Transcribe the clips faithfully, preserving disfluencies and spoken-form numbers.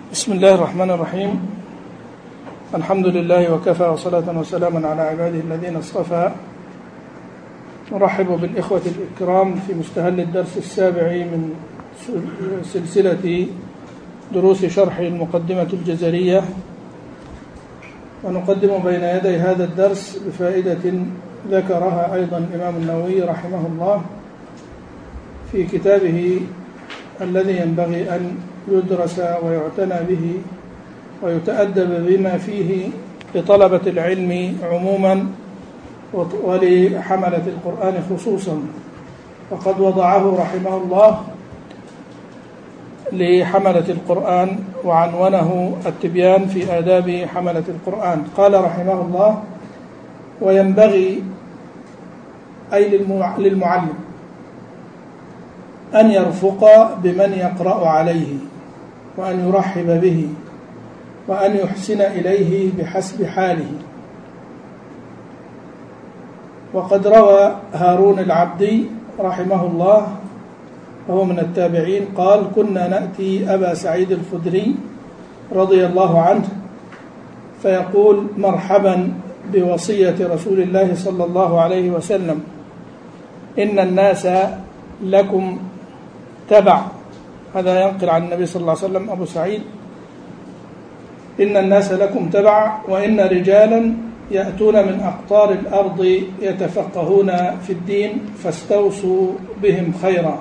بسم الله الرحمن الرحيم. الحمد لله وكفى وصلاة وسلاما على عباده الذين اصطفى. نرحب بالإخوة الكرام في مستهل الدرس السابع من سلسلة دروس شرح المقدمة الجزرية، ونقدم بين يدي هذا الدرس بفائدة ذكرها أيضا الإمام النووي رحمه الله في كتابه الذي ينبغي أن يدرس ويعتنى به ويتأدب بما فيه لطلبة العلم عموما ولحملة القرآن خصوصا. وقد وضعه رحمه الله لحملة القرآن وعنونه التبيان في آداب حملة القرآن. قال رحمه الله: وينبغي أي للمعلم أن يرفق بمن يقرأ عليه، وأن يرحب به، وأن يحسن إليه بحسب حاله. وقد روى هارون العبدي رحمه الله وهو من التابعين قال: كنا نأتي أبا سعيد الخدري رضي الله عنه فيقول: مرحبا بوصية رسول الله صلى الله عليه وسلم، إن الناس لكم تبع. هذا ينقل عن النبي صلى الله عليه وسلم أبو سعيد: إن الناس لكم تبع، وإن رجالا يأتون من أقطار الأرض يتفقهون في الدين فاستوصوا بهم خيرا.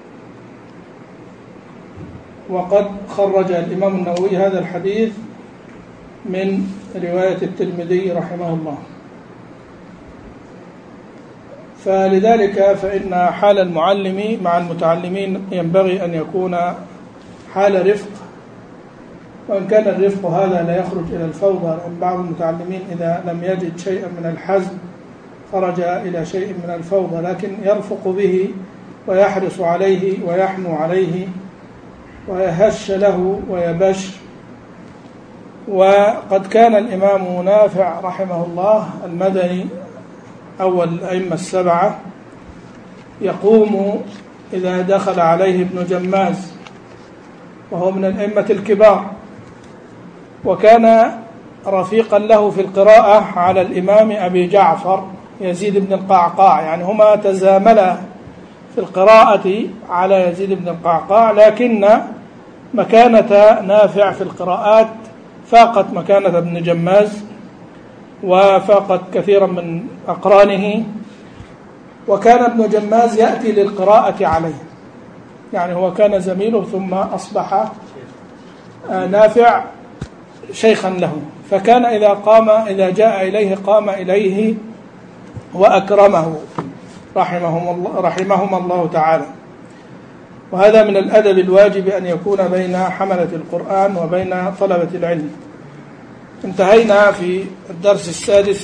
وقد خرج الإمام النووي هذا الحديث من رواية الترمذي رحمه الله. فلذلك فإن حال المعلم مع المتعلمين ينبغي أن يكون حال رفق، وإن كان الرفق هذا لا يخرج إلى الفوضى، لأن بعض المتعلمين إذا لم يجد شيئا من الحزم خرج إلى شيء من الفوضى، لكن يرفق به ويحرص عليه ويحنو عليه ويهش له ويبش. وقد كان الإمام نافع رحمه الله المدني أول الأئمة السبعة يقوم إذا دخل عليه ابن جماز، وهو من الأئمة الكبار، وكان رفيقا له في القراءة على الإمام أبي جعفر يزيد بن القعقاع، يعني هما تزاملا في القراءة على يزيد بن القعقاع، لكن مكانة نافع في القراءات فاقت مكانة ابن جماز وفاقت كثيرا من أقرانه. وكان ابن جماز يأتي للقراءة عليه، يعني هو كان زميله ثم أصبح نافع شيخا له، فكان إذا قام إذا جاء إليه قام إليه وأكرمه رحمهم الله رحمهم الله تعالى. وهذا من الأدب الواجب أن يكون بين حملة القرآن وبين طلبة العلم. انتهينا في الدرس السادس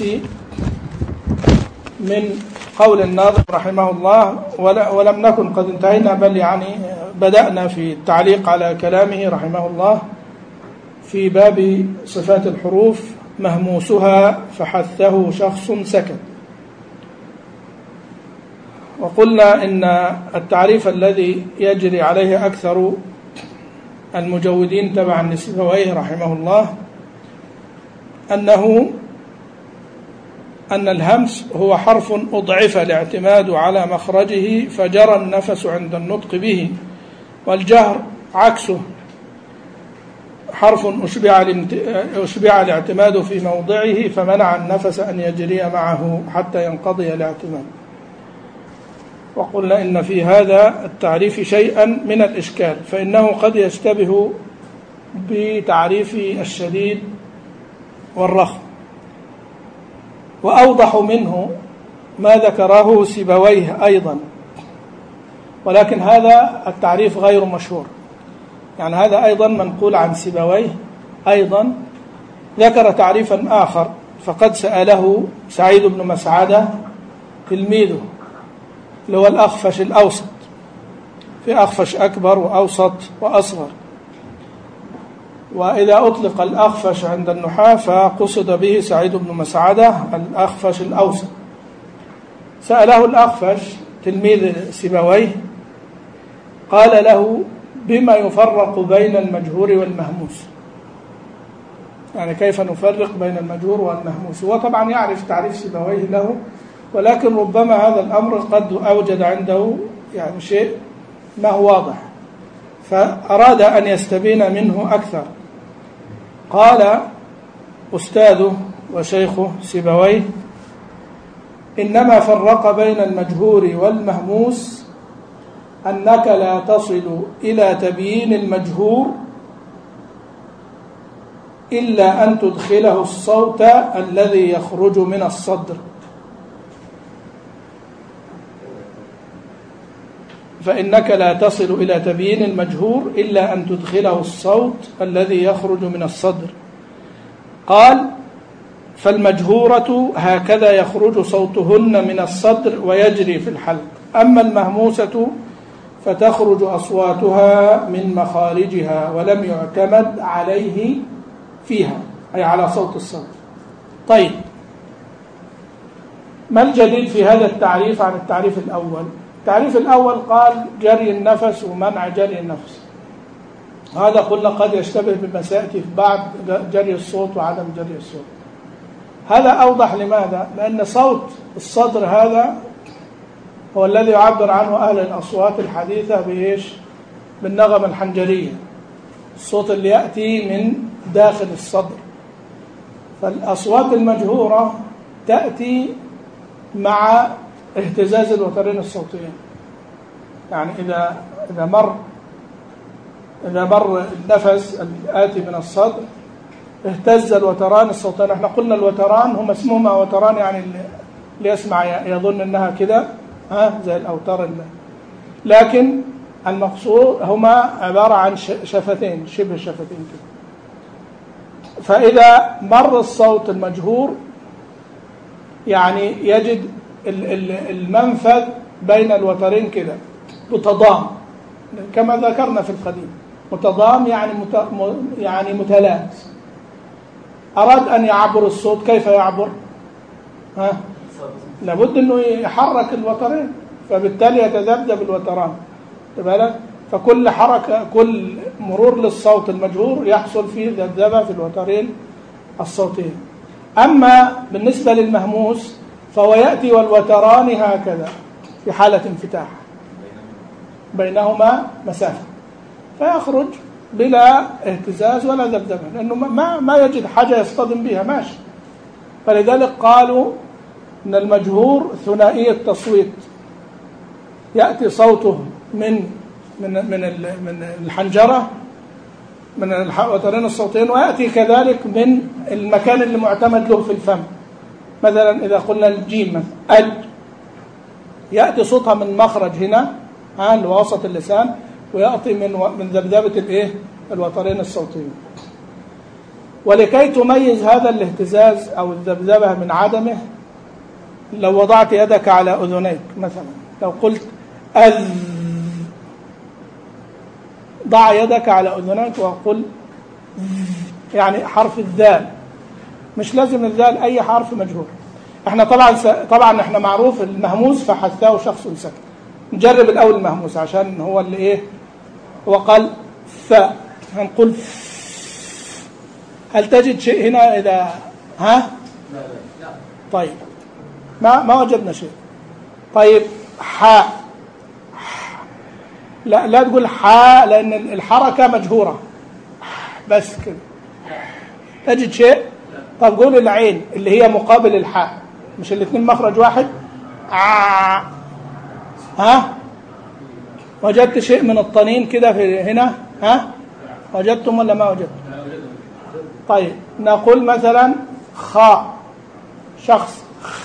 من قول الناظم رحمه الله، ولم نكن قد انتهينا، بل يعني بدأنا في التعليق على كلامه رحمه الله في باب صفات الحروف: مهموسها فحثه شخص سكت. وقلنا إن التعريف الذي يجري عليه أكثر المجودين تبع النسبويه رحمه الله أنه أن الهمس هو حرف أضعف الاعتماد على مخرجه فجرى النفس عند النطق به، والجهر عكسه حرف أشبع الاعتماد في موضعه فمنع النفس أن يجري معه حتى ينقضي الاعتماد. وقلنا إن في هذا التعريف شيئا من الإشكال، فإنه قد يشتبه بتعريف الشديد والرخم، وأوضح منه ما ذكره سيبويه أيضا، ولكن هذا التعريف غير مشهور. يعني هذا أيضا منقول عن سيبويه، أيضا ذكر تعريفا آخر، فقد سأله سعيد بن مسعدة تلميذه اللي هو الأخفش الأوسط، في أخفش أكبر وأوسط وأصغر، وإذا أطلق الأخفش عند النحاة فقصد به سعيد بن مسعدة الأخفش الأوسط. سأله الأخفش تلميذ سيبويه قال له: بما يفرق بين المجهور والمهموس. يعني كيف نفرق بين المجهور والمهموس؟ هو طبعا يعرف تعريف سيبويه له، ولكن ربما هذا الأمر قد أوجد عنده يعني شيء ما هو واضح، فأراد أن يستبين منه أكثر. قال أستاذه وشيخه سيبويه: إنما فرق بين المجهور والمهموس أنك لا تصل إلى تبيين المجهور إلا أن تدخله الصوت الذي يخرج من الصدر، فإنك لا تصل إلى تبيين المجهور إلا أن تدخله الصوت الذي يخرج من الصدر. قال: فالمجهورة هكذا يخرج صوتهن من الصدر ويجري في الحلق، أما المهموسة فتخرج أصواتها من مخارجها ولم يعتمد عليه فيها، أي على صوت الصدر. طيب، ما الجديد في هذا التعريف عن التعريف الأول؟ التعريف الأول قال جري النفس ومنع جري النفس، هذا قلنا قد يشتبه بما سيأتي في بعد جري الصوت وعدم جري الصوت. هذا أوضح. لماذا؟ لأن صوت الصدر هذا هو الذي يعبر عنه أهل الأصوات الحديثة بإيش؟ بالنغمة الحنجرية، الصوت اللي يأتي من داخل الصدر. فالأصوات المجهورة تأتي مع اهتزاز الوترين الصوتيين، يعني إذا إذا مر إذا مر النفس الآتي من الصدر اهتز الوتران الصوتيين. احنا قلنا الوتران هم اسمهما وتران، يعني اللي يسمع يظن انها كده ها زي الأوتار اللي. لكن المقصود هما عبارة عن شفتين، شبه شفتين كده. فإذا مر الصوت المجهور يعني يجد المنفذ بين الوترين كده متضام، كما ذكرنا في القديم، متضام يعني مت... يعني متلامس. أراد أن يعبر الصوت، كيف يعبر؟ ها؟ لابد أنه يحرك الوترين، فبالتالي يتذبذب الوتران. تبالك؟ فكل حركة، كل مرور للصوت المجهور يحصل فيه ذبذبة في الوترين الصوتيين. أما بالنسبة للمهموس فهو يأتي والوتران هكذا في حالة انفتاح، بينهما مسافة، فيخرج بلا اهتزاز ولا ذبذبة، لأنه ما ما يجد حاجة يصطدم بها، ماشي. فلذلك قالوا إن المجهور ثنائي التصويت، يأتي صوته من من من من الحنجرة، من الوترين الصوتيين، ويأتي كذلك من المكان اللي معتمد له في الفم. مثلا إذا قلنا الجيم أج، يأتي صوتها من مخرج هنا ها لوسط اللسان، ويأتي من من ذبذبة الايه الوترين الصوتيين. ولكي تميز هذا الاهتزاز أو الذبذبة من عدمه، لو وضعت يدك على أذنيك مثلا، لو قلت أذ، ضع يدك على أذنيك وقل يعني حرف الذال، مش لازم الذال، أي حرف مجهور. احنا طبعا س... طبعا احنا معروف المهموس فحثاه شخص سكت. نجرب الأول المهموس عشان هو اللي ايه، هو قال ف، هنقول هل تجد شيء هنا إذا ها؟ لا لا. طيب ما ما وجدنا شيء. طيب حاء، لا لا تقول حاء لأن الحركة مجهورة بس كده. تجد شيء؟ طب قول العين اللي هي مقابل الحاء، مش الاثنين مخرج واحد؟ ع... ها؟ وجدت شيء من الطنين كده في هنا؟ ها؟ وجدتم ولا ما وجدتم؟ طيب نقول مثلا خاء، شخص،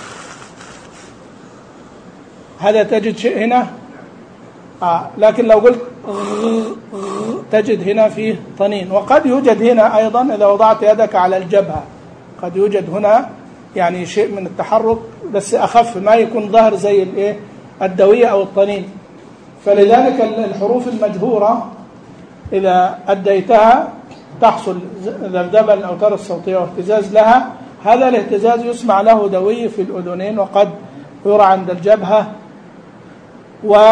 هذا تجد شيء هنا؟ آه. لكن لو قلت تجد هنا فيه طنين. وقد يوجد هنا أيضا إذا وضعت يدك على الجبهة، قد يوجد هنا يعني شيء من التحرك بس أخف، ما يكون ظاهر زي الايه الدوية أو الطنين. فلذلك الحروف المجهورة إذا أديتها تحصل ذبذبة الأوتار الصوتية واهتزاز لها. هذا الاهتزاز يسمع له دوي في الأذنين، وقد يرى عند الجبهة،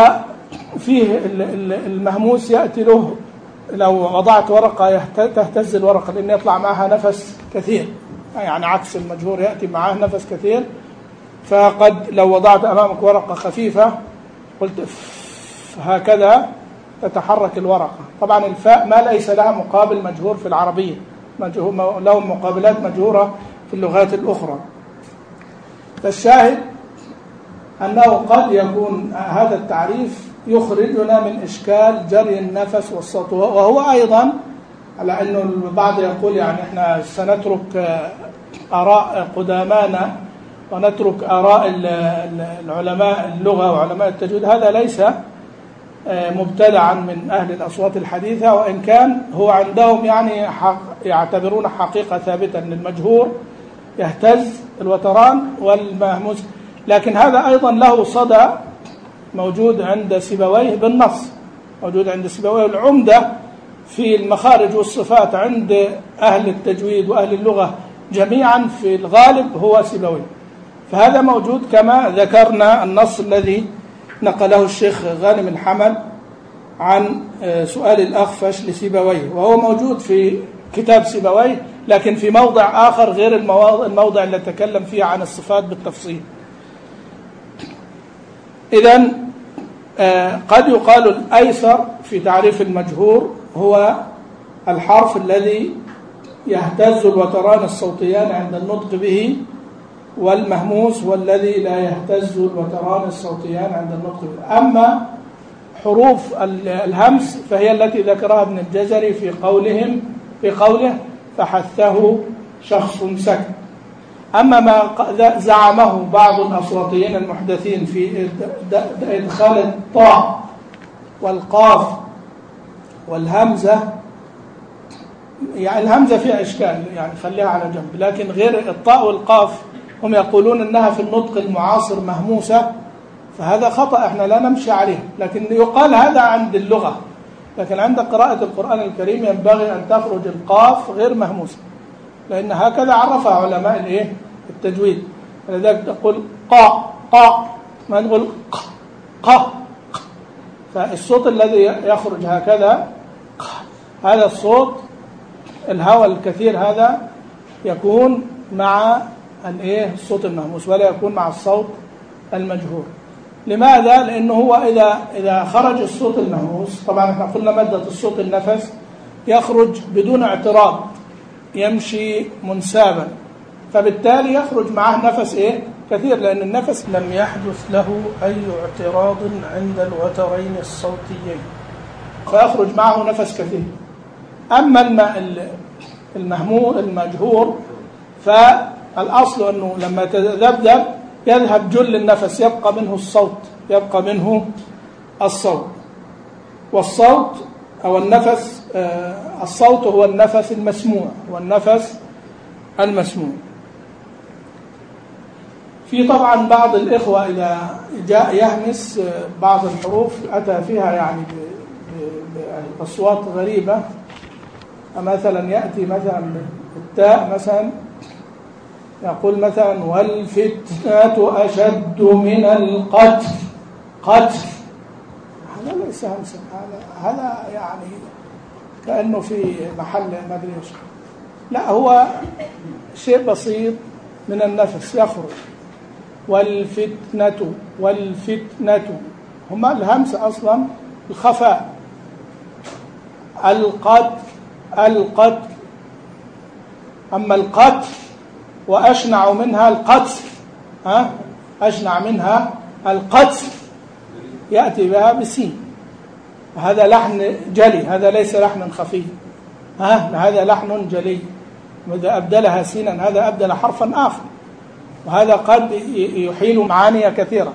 فيه المهموس يأتي له لو وضعت ورقة تهتز الورقة لأن يطلع معها نفس كثير، يعني عكس المجهور يأتي معه نفس كثير. فقد لو وضعت أمامك ورقة خفيفة قلت هكذا تتحرك الورقة. طبعا الفاء ما ليس لها مقابل مجهور في العربية، لهم مقابلات مجهورة في اللغات الأخرى. فالشاهد أنه قد يكون هذا التعريف يخرجنا من إشكال جري النفس والصوت، وهو أيضا على أنه البعض يقول يعني إحنا سنترك آراء قدامانا ونترك آراء العلماء اللغة وعلماء التجويد. هذا ليس مبتدعا من أهل الأصوات الحديثة، وإن كان هو عندهم يعني يعتبرون حقيقة ثابتة أن المجهور يهتز الوتران والمهموس. لكن هذا أيضا له صدى موجود عند سيبويه بالنص، موجود عند سيبويه. العمدة في المخارج والصفات عند أهل التجويد وأهل اللغة جميعا في الغالب هو سيبويه. فهذا موجود كما ذكرنا النص الذي نقله الشيخ غانم الحمل عن سؤال الأخفش لسيبويه، وهو موجود في كتاب سيبويه لكن في موضع آخر غير الموضع اللي تكلم فيه عن الصفات بالتفصيل. إذن قد يقال الأيسر في تعريف المجهور هو الحرف الذي يهتز الوتران الصوتيان عند النطق به، والمهموس والذي لا يهتز الوتران الصوتيان عند النطق به. أما حروف الهمس فهي التي ذكرها ابن الجزري في قولهم في قوله فحثه شخص سكت. أما ما زعمه بعض الأصواتيين المحدثين في إدخال الطاء والقاف والهمزة، يعني الهمزة فيها إشكال يعني خليها على جنب، لكن غير الطاء والقاف هم يقولون أنها في النطق المعاصر مهموسة، فهذا خطأ احنا لا نمشي عليه. لكن يقال هذا عند اللغة، لكن عند قراءة القرآن الكريم ينبغي أن تخرج القاف غير مهموسة، لأن هكذا عرفها علماء الايه التجويد. لذلك تقول قا قا، ما تقول ق ق. فالصوت الذي يخرج هكذا هذا الصوت الهواء الكثير هذا يكون مع الايه الصوت المهموس ولا يكون مع الصوت المجهور. لماذا؟ لأنه هو إذا إذا خرج الصوت المهموس، طبعا احنا قلنا مادة الصوت النفس يخرج بدون اعتراض، يمشي منسابا، فبالتالي يخرج معه نفس ايه كثير، لأن النفس لم يحدث له أي اعتراض عند الوترين الصوتيين، فيخرج معه نفس كثير. أما المهمو المجهور فالأصل أنه لما تذبذب يذهب جل النفس، يبقى منه الصوت يبقى منه الصوت والصوت أو النفس. الصوت هو النفس المسموع والنفس المسموع. في طبعا بعض الإخوة إذا جاء يهمس بعض الحروف أتى فيها يعني بأصوات غريبة، مثلا يأتي مثلا التاء مثلا يقول مثلا والفتنة أشد من القتل. قتل هذا ليس همسا، هذا هذا يعني كأنه في محل ما أدري ايش، لا هو شيء بسيط من النفس يخرج. والفتنة والفتنة هما الهمس أصلا الخفاء. القتل القتل، أما القتل وأشنع منها القتل، ها أشنع منها القتل يأتي بها بسين، هذا لحن جلي، هذا ليس لحن خفي، ها هذا لحن جلي. وإذا أبدلها سينا هذا أبدل حرفا آخر، وهذا قد يحيل معاني كثيرة.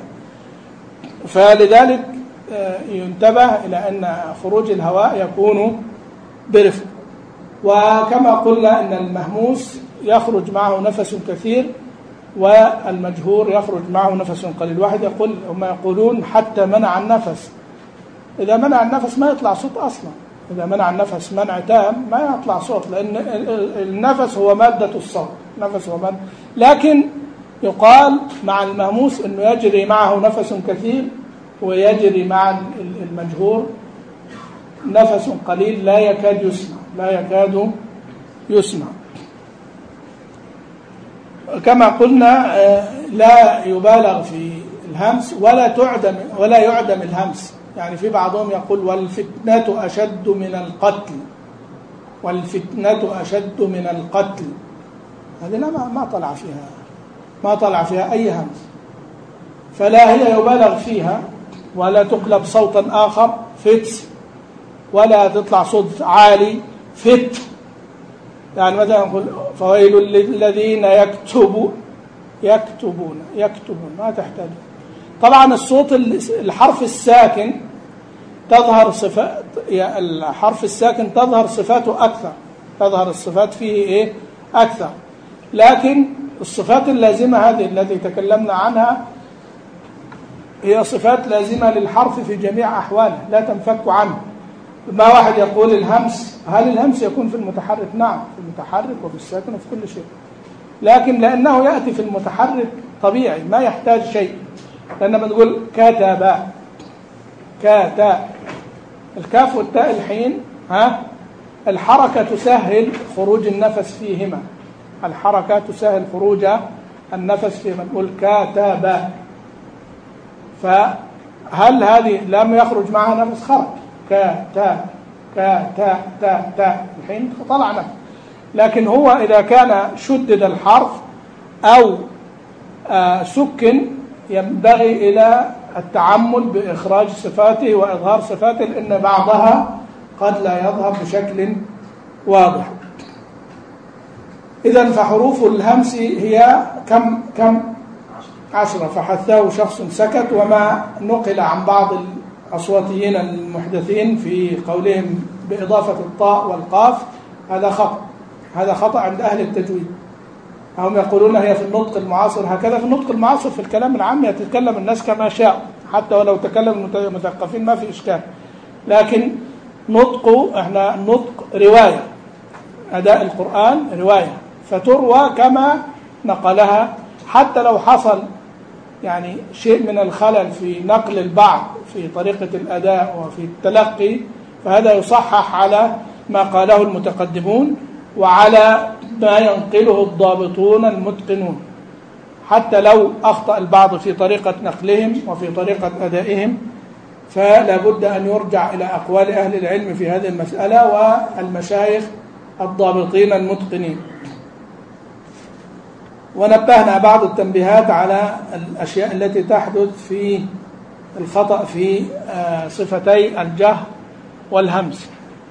فلذلك ينتبه إلى أن خروج الهواء يكون برفق. وكما قلنا أن المهموس يخرج معه نفس كثير والمجهور يخرج معه نفس قليل. واحد يقول هم يقولون حتى منع النفس، إذا منع النفس ما يطلع صوت أصلا، إذا منع النفس منع تام ما يطلع صوت، لأن النفس هو مادة الصوت، نفس هو مادة. لكن يقال مع المهموس أنه يجري معه نفس كثير ويجري مع المجهور نفس قليل لا يكاد يسمع لا يكاد يسمع. كما قلنا لا يبالغ في الهمس ولا تعدم ولا يعدم الهمس. يعني في بعضهم يقول والفتنة أشد من القتل، والفتنة أشد من القتل، هذه ما ما طلع فيها ما طلع فيها أي همس، فلا هي يبالغ فيها ولا تقلب صوتا آخر فتس، ولا تطلع صوت عالي فت. يعني مثلا نقول فويل للذين يكتبون يكتبون يكتبون ما تحتاج. طبعا الصوت الحرف الساكن تظهر صفات الحرف الساكن تظهر صفاته أكثر، تظهر الصفات فيه إيه أكثر، لكن الصفات اللازمة هذه التي تكلمنا عنها هي صفات لازمة للحرف في جميع أحواله لا تنفك عنه. ما واحد يقول الهمس، هل الهمس يكون في المتحرك؟ نعم في المتحرك وفي الساكن وفي كل شيء، لكن لأنه يأتي في المتحرك طبيعي ما يحتاج شيء. لأنما تقول كتب كاتا، الكاف والتاء الحين ها الحركة تسهل خروج النفس فيهما، الحركة تسهل خروج النفس فيهما. نقول كاتب، فهل هذه لم يخرج معها نفس؟ خرج كا تا كا تا تا تا الحين طلع نفس. لكن هو إذا كان شدد الحرف أو آه سكن ينبغي إلى التعمل بإخراج صفاته وإظهار صفاته، لأن بعضها قد لا يظهر بشكل واضح. إذن فحروف الهمس هي كم كم عشرة، فحثاه شخص سكت. وما نقل عن بعض الأصواتيين المحدثين في قولهم بإضافة الطاء والقاف هذا خطأ، هذا خطأ عند أهل التجويد. هم يقولون هي في النطق المعاصر هكذا. في النطق المعاصر في الكلام العام يتكلم الناس كما شاء، حتى ولو تكلم المثقفين ما في إشكال، لكن نطقه احنا نطق رواية، أداء القرآن رواية فتروى كما نقلها، حتى لو حصل يعني شيء من الخلل في نقل البعض في طريقة الأداء وفي التلقي فهذا يصحح على ما قاله المتقدمون وعلى ما ينقله الضابطون المتقنون. حتى لو أخطأ البعض في طريقة نقلهم وفي طريقة أدائهم فلا بد أن يرجع إلى أقوال أهل العلم في هذه المسألة والمشايخ الضابطين المتقنين. ونبهنا بعض التنبيهات على الأشياء التي تحدث في الخطأ في صفتي الجهر والهمس.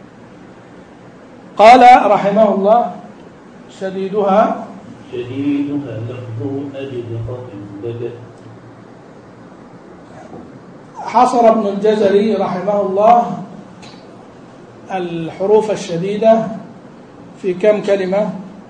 قال رحمه الله شديدها شديدها لفظ أجد خط بدأ. حصر ابن الجزري رحمه الله الحروف الشديدة في كم كلمة؟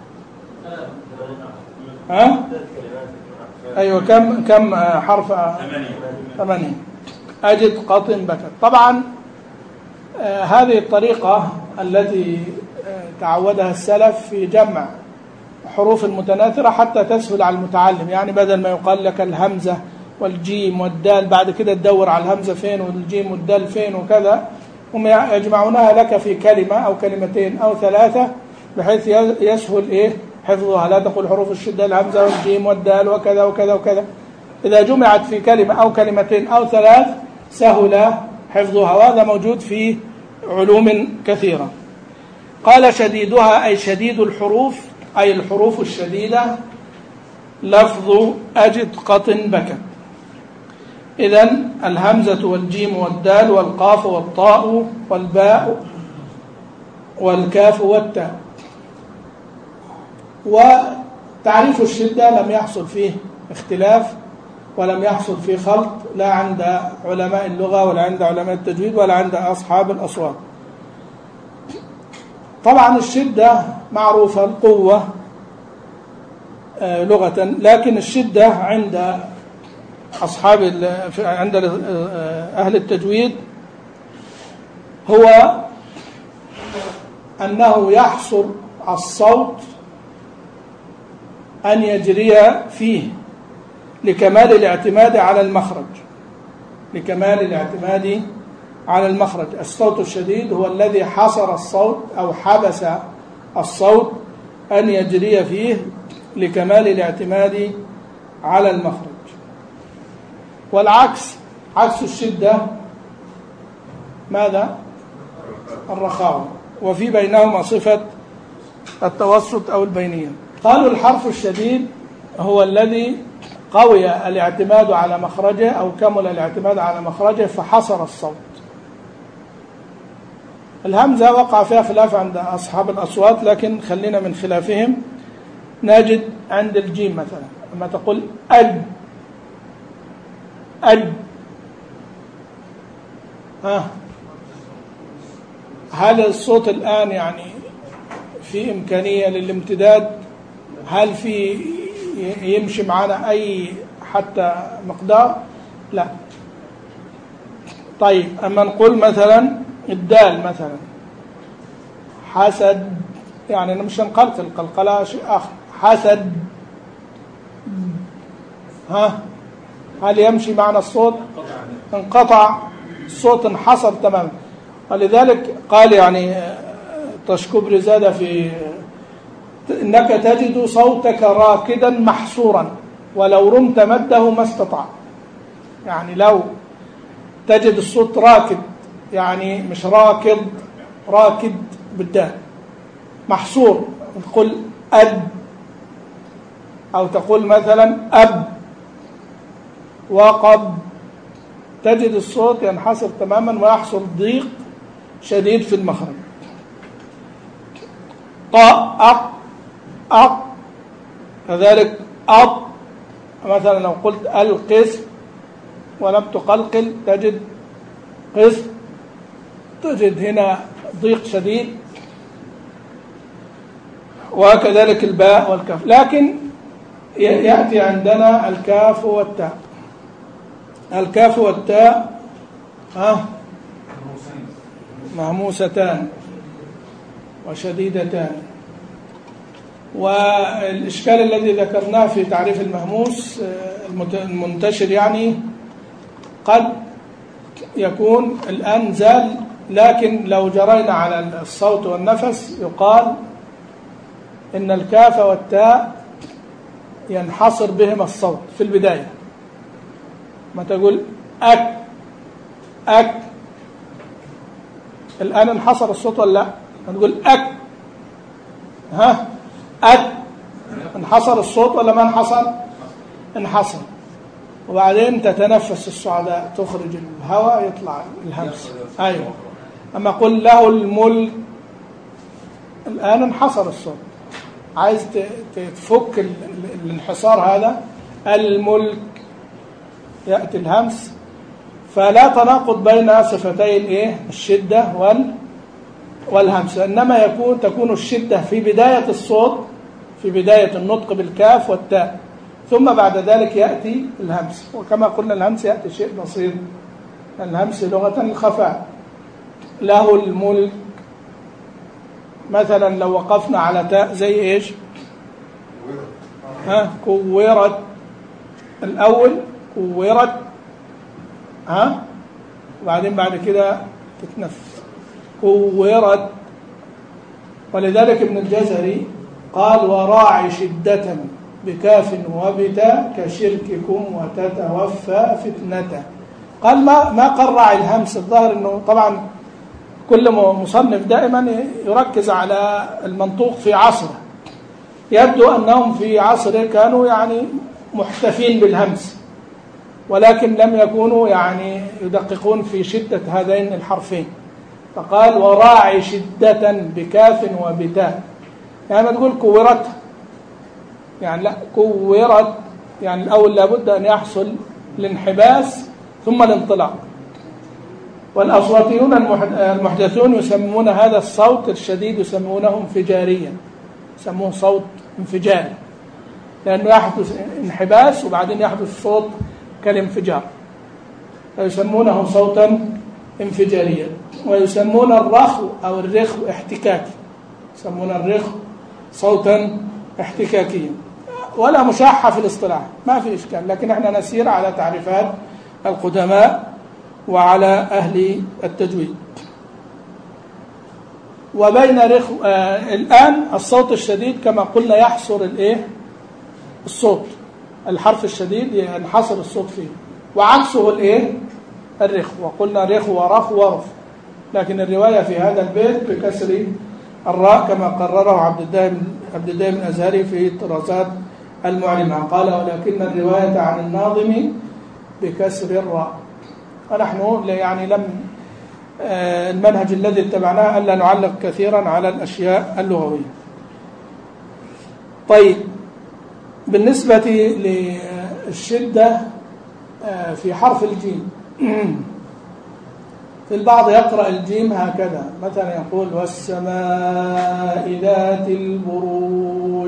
ها؟ أيوة كم كم حرف؟ ثمانية. أجد قط بكت. طبعا آه هذه الطريقة التي آه تعودها السلف في جمع حروف المتناثرة حتى تسهل على المتعلم. يعني بدل ما يقال لك الهمزة والجيم والدال بعد كده تدور على الهمزة فين والجيم والدال فين وكذا، هم يجمعونها لك في كلمة أو كلمتين أو ثلاثة بحيث يسهل إيه حفظها. لا تقول حروف الشدة الهمزة والجيم والدال وكذا وكذا وكذا. إذا جمعت في كلمة أو كلمتين أو ثلاث سهل حفظها، وهذا موجود في علوم كثيرة. قال شديدها أي شديد الحروف أي الحروف الشديدة لفظ أجد قط بكت. إذن الهمزة والجيم والدال والقاف والطاء والباء والكاف والتاء. وتعريف الشدة لم يحصل فيه اختلاف ولم يحصل فيه خلط لا عند علماء اللغة ولا عند علماء التجويد ولا عند أصحاب الأصوات. طبعا الشدة معروفة القوة لغة، لكن الشدة عند أصحاب عند أهل التجويد هو أنه يحصر الصوت أن يجري فيه لكمال الاعتماد على المخرج. لكمال الاعتماد على المخرج. الصوت الشديد هو الذي حصر الصوت أو حبس الصوت أن يجري فيه لكمال الاعتماد على المخرج. والعكس، عكس الشدة ماذا؟ الرخاوة، وفي بينهما صفة التوسط أو البينية. قالوا الحرف الشديد هو الذي قوي الاعتماد على مخرجه أو كمل الاعتماد على مخرجه فحصر الصوت. الهمزة وقع فيها خلاف عند أصحاب الأصوات، لكن خلينا من خلافهم نجد عند الجيم مثلا لما تقول أج أج ها، هل الصوت الآن يعني في إمكانية للامتداد؟ هل في يمشي معنا أي حتى مقدار؟ لا. طيب أما نقول مثلا الدال مثلا حسد، يعني أنا مش هنقلقل، قلقلة شيء آخر. حسد، ها، هل يمشي معنا الصوت؟ انقطع الصوت، انحصر تماما. ولذلك قال يعني تشكبري زاد في إنك تجد صوتك راكدا محصورا ولو رمت مده ما استطاع. يعني لو تجد الصوت راكد، يعني مش راكض، راكد بالدال، محصور، تقول أد أو تقول مثلا أب وقب، تجد الصوت ينحصر تماما ويحصل ضيق شديد في المخرج. طاء أق أق كذلك أب، مثلا لو قلت القسم ولم تقلقل تجد قسم، تجد هنا ضيق شديد. وكذلك الباء والكاف. لكن يأتي عندنا الكاف والتاء. الكاف والتاء ها مهموستان وشديدتان. والإشكال الذي ذكرناه في تعريف المهموس المنتشر يعني قد يكون الآن زال، لكن لو جرينا على الصوت والنفس يقال إن الكاف والتاء ينحصر بهما الصوت في البداية. ما تقول أك أك، الآن انحصر الصوت ولا لا؟ ما تقول أك ها أك، انحصر الصوت ولا ما انحصر؟ انحصر. وبعدين تتنفس الصعداء، تخرج الهواء يطلع الهمس. أيوة. أما قل له الملك، الآن انحصر الصوت، عايز تفك الانحصار هذا، الملك يأتي الهمس. فلا تناقض بين صفتي الايه الشدة وال والهمس، إنما يكون تكون الشدة في بداية الصوت، في بداية النطق بالكاف والتاء، ثم بعد ذلك يأتي الهمس. وكما قلنا الهمس يأتي شيء بسيط، الهمس لغة الخفاء. له الملك مثلا لو وقفنا على تاء زي ايش؟ ها كورت، الأول كورت ها، وبعدين بعد كده تتنفس كورت. ولذلك ابن الجزري قال وراعي شدة بكاف وبتاء كشرككم وتتوفى فتنة. قال ما ما قرع الهمس. الظاهر انه طبعا كل مصنف دائما يركز على المنطوق في عصره، يبدو انهم في عصره كانوا يعني محتفين بالهمس، ولكن لم يكونوا يعني يدققون في شدة هذين الحرفين. فقال وراعي شدة بكاف وبتاء، يعني ما تقول كورت، يعني لا، كورت يعني الأول لابد أن يحصل الانحباس ثم الانطلاق. والأصواتيون المحدثون يسمون هذا الصوت الشديد يسمونه انفجاريا، يسموه صوت انفجاري، لأنه يحدث انحباس وبعدين يحدث صوت كالانفجار، فيسمونه صوتا انفجاريا. ويسمون الرخو أو الرخو احتكاكي، يسمون الرخو صوتا احتكاكيا. ولا مشاحة في الاصطلاح، ما في إشكال، لكن احنا نسير على تعريفات القدماء وعلى أهل التجويد. وبين رخ... آه الآن الصوت الشديد كما قلنا يحصر الإيه؟ الصوت، الحرف الشديد ينحصر الصوت فيه، وعكسه الإيه؟ الرخو، وقلنا رخو ورخو ورف، لكن الرواية في هذا البيت بكسر الراء كما قرره عبد الدائم عبد الدائم الأزهري في طرازات المعلمة، قال ولكن الرواية عن الناظم بكسر الراء. ونحن يعني لم المنهج الذي اتبعناه ألا نعلق كثيرا على الأشياء اللغوية. طيب، بالنسبة للشدة في حرف الجيم، في البعض يقرأ الجيم هكذا، مثلا يقول والسماء ذات البروج،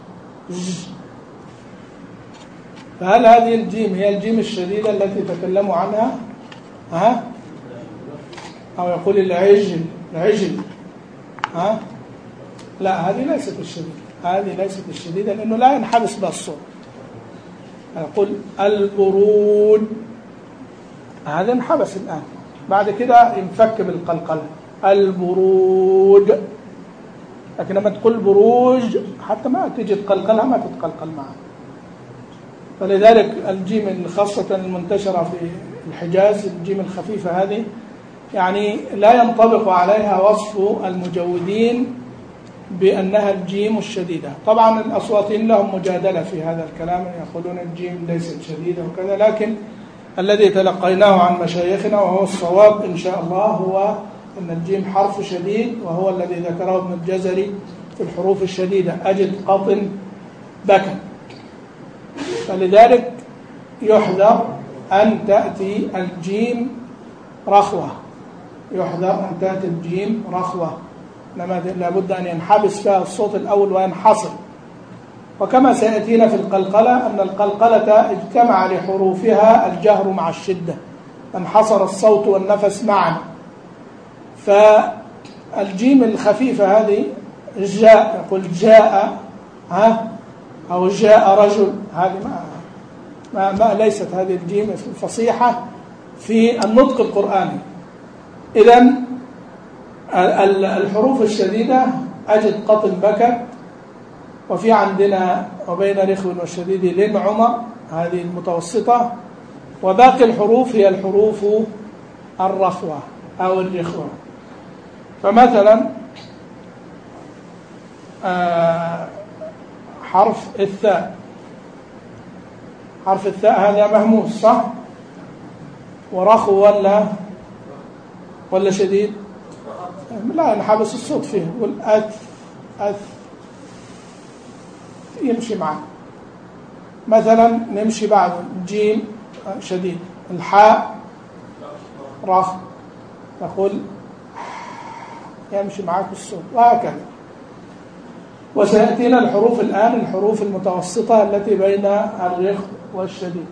فهل هذه الجيم هي الجيم الشديدة التي تكلموا عنها؟ ها؟ أو يقول العجل العجل ها؟ لا، هذه ليست الشديدة، هذه ليست الشديدة لأنه لا ينحبس بها الصوت. يقول البرود، هذا انحبس الآن، بعد كده ينفك بالقلقلة البرود، لكن لما تقول بروج حتى ما تجي تقلقلها ما تتقلقل معها. فلذلك الجيم الخاصة المنتشرة في الحجاز، الجيم الخفيفة هذه يعني لا ينطبق عليها وصف المجودين بأنها الجيم الشديدة. طبعا الأصواتين لهم مجادلة في هذا الكلام، يقولون الجيم ليست شديدة وكذا، لكن الذي تلقيناه عن مشايخنا وهو الصواب إن شاء الله هو أن الجيم حرف شديد، وهو الذي ذكره ابن الجزري في الحروف الشديدة، أجد قطن بكى. فلذلك يحذر أن تأتي الجيم رخوة، يحذر أن تأتي الجيم رخوة، إنما لابد أن ينحبس فيها الصوت الأول وينحصر. وكما سيأتينا في القلقلة أن القلقلة اجتمع لحروفها الجهر مع الشدة، انحصر الصوت والنفس معا. فالجيم الخفيفة هذه جاء، يقول جاء ها أو جاء رجل، هذه ما, ما, ما ليست هذه الجيم الفصيحة في النطق القرآني. إذن الحروف الشديدة أجد قطن بكت، وفي عندنا وبين رخو والشديد لن عمر، هذه المتوسطة، وباقي الحروف هي الحروف الرخوة أو الرخوة. فمثلا آه حرف الثاء، حرف الثاء هذا مهموس صح؟ ورخو ولا ولا شديد؟ لا ينحبس الصوت فيه، يقول أث أث يمشي معه. مثلا نمشي بعد جيم شديد، الحاء رخ، تقول يمشي معك الصوت، وهكذا. وسيأتينا الحروف الآن الحروف المتوسطة التي بين الرخو والشديد.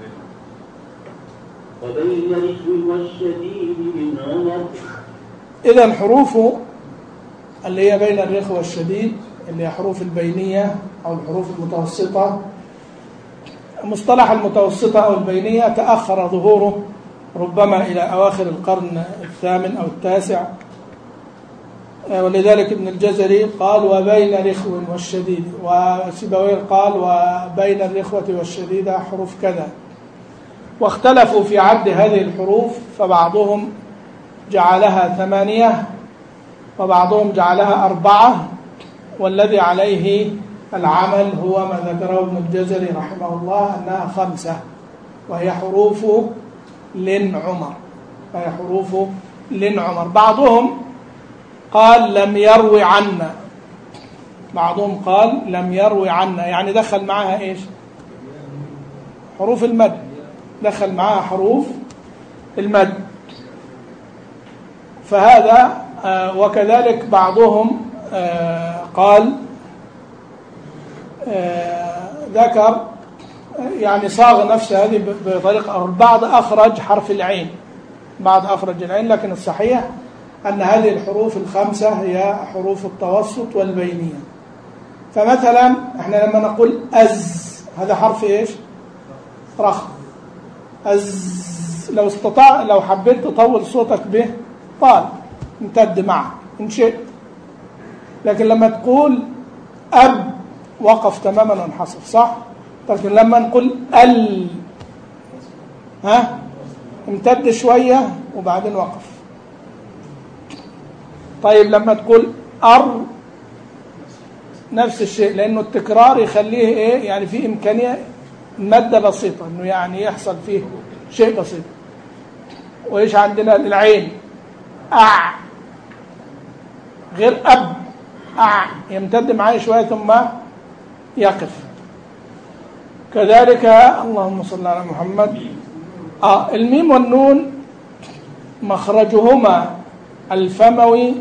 وبين الرخو والشديد من عمر. إذا الحروف اللي هي بين الرخو والشديد اللي هي حروف البينية أو الحروف المتوسطة، مصطلح المتوسطة أو البينية تأخر ظهوره ربما إلى أواخر القرن الثامن أو التاسع، ولذلك ابن الجزري قال وبين رخو والشديد، وسيبويه قال وبين الرخوة والشديدة حروف كذا. واختلفوا في عد هذه الحروف، فبعضهم جعلها ثمانية وبعضهم جعلها أربعة، والذي عليه العمل هو ما ذكره ابن الجزري رحمه الله أنها خمسة، وهي حروف لن عمر، وهي حروف لن عمر. بعضهم قال لم يروي عنا، بعضهم قال لم يروي عنا، يعني دخل معها إيش؟ حروف المد، دخل معها حروف المد. فهذا آه وكذلك بعضهم آه قال آه ذكر يعني صاغ نفس هذه بطريقة. البعض أخرج حرف العين، بعض أخرج العين، لكن الصحيح أن هذه الحروف الخمسة هي حروف التوسط والبينية. فمثلا احنا لما نقول أز، هذا حرف إيش؟ رخ. أز لو استطاع لو حبيت تطول صوتك به طال امتد معه إن شئت، لكن لما تقول أب وقف تماما وانحصر، صح؟ لكن لما نقول ال ها امتد شوية وبعدين وقف. طيب لما تقول أر نفس الشيء، لأنه التكرار يخليه إيه يعني في إمكانية مادة بسيطة، إنه يعني يحصل فيه شيء بسيط. وإيش عندنا العين أع غير أب أع يمتد معي شوية ثم يقف. كذلك اللهم صل على محمد آه الميم والنون مخرجهما الفموي